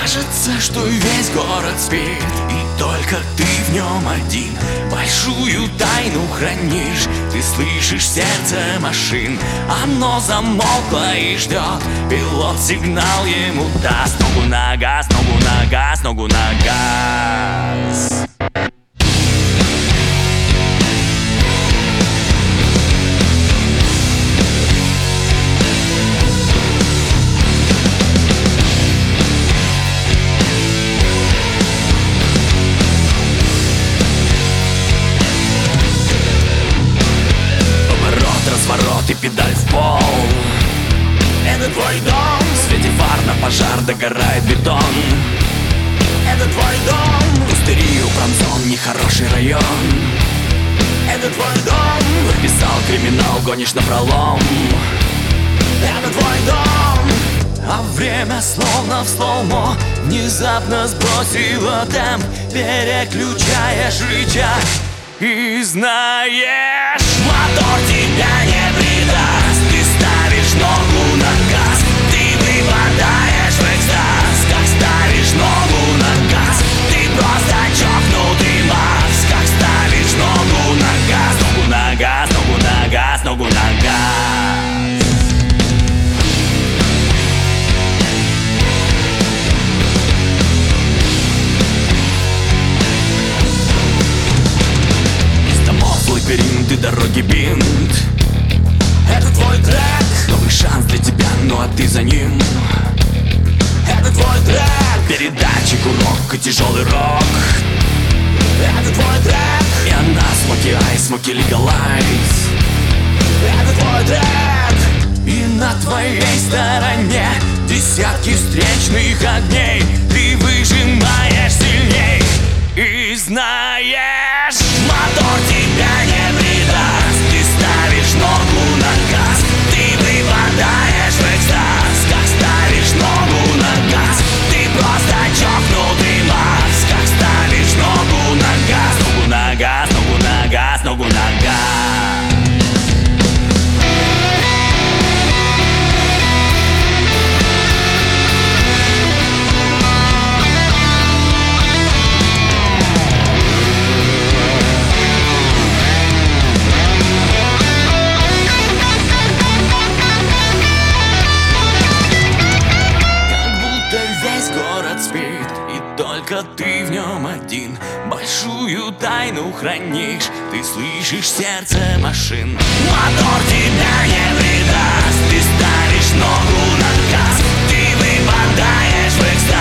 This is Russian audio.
Кажется, что весь город спит, и только ты в нем один. Большую тайну хранишь, ты слышишь сердце машин. Оно замолкло и ждет, пилот сигнал ему даст. Ногу на газ, ногу на газ, ногу на газ. Разворот и педаль в пол. Это твой дом. В свете фар на пожар догорает бетон. Это твой дом. Пустыри у промзон, нехороший район. Это твой дом. Написал криминал, гонишь напролом. Это твой дом. А время словно в слоумо внезапно сбросило темп. Переключаешь рычаг и знаешь, мотор тебя не предаст. Ты ставишь ногу на газ, ты выпадаешь в экстаз. Как ставишь ногу на газ, ты просто чокнутый Марс. Как ставишь ногу на газ, ногу на газ, ногу на газ, ногу на газ. Лабиринты, дороги, бинт. Это твой трек. Новый шанс для тебя, ну а ты за ним. Это твой трек. Передатчик, урок и тяжелый рок. Это твой трек. И она смоки айс, смоки легалайз. Это твой трек. И на твоей стороне десятки встречных огней. Ты выжимаешь сильней и знаешь, мотор тебя не предаст. Ты ставишь ногу на газ, ты выпадаешь в экстаз. Как ставишь ногу на газ, ты просто чокнутый Марс. Как ставишь ногу на газ, ногу на газ, ногу на газ, ногу на газ. Только ты в нем один. Большую тайну хранишь, ты слышишь сердце машин. Мотор тебя не предаст. Ты ставишь ногу на газ, ты выпадаешь в экстаз.